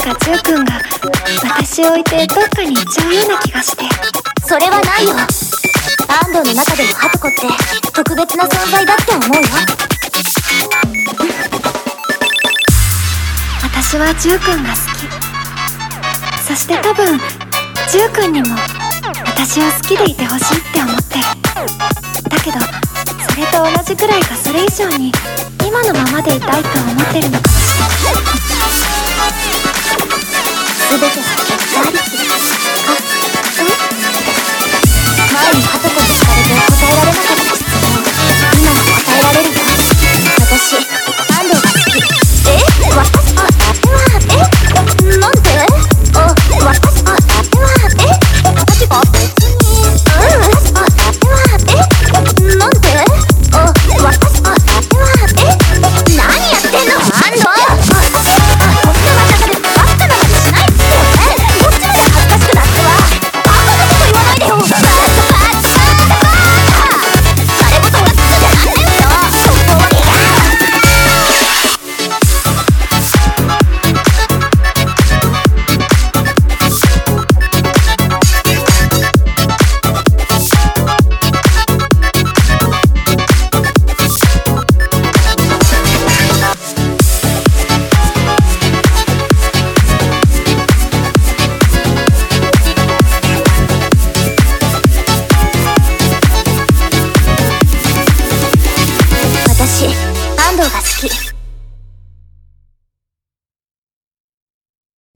かジュウ君が私を置いてどっかに行っちゃうような気がして。 それはないよ。安藤の中でもハトコって特別な存在だって思うよ。 私はジュウ君が好き。そして多分ジュウ君にも私を好きでいてほしいって思ってる。だけどそれと同じくらいかそれ以上に今のままでいたいと思ってるのかもしれない。